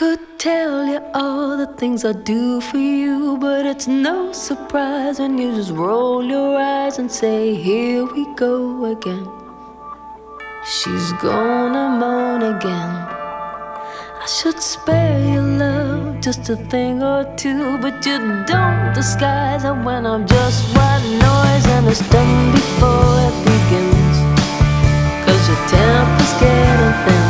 could tell you all the things I do for you, but it's no surprise when you just roll your eyes and say, here we go again. She's gonna moan again. I should spare your love just a thing or two, but you don't disguise it when I'm just white noise, and it's done before it begins. 'Cause your temper's getting thin.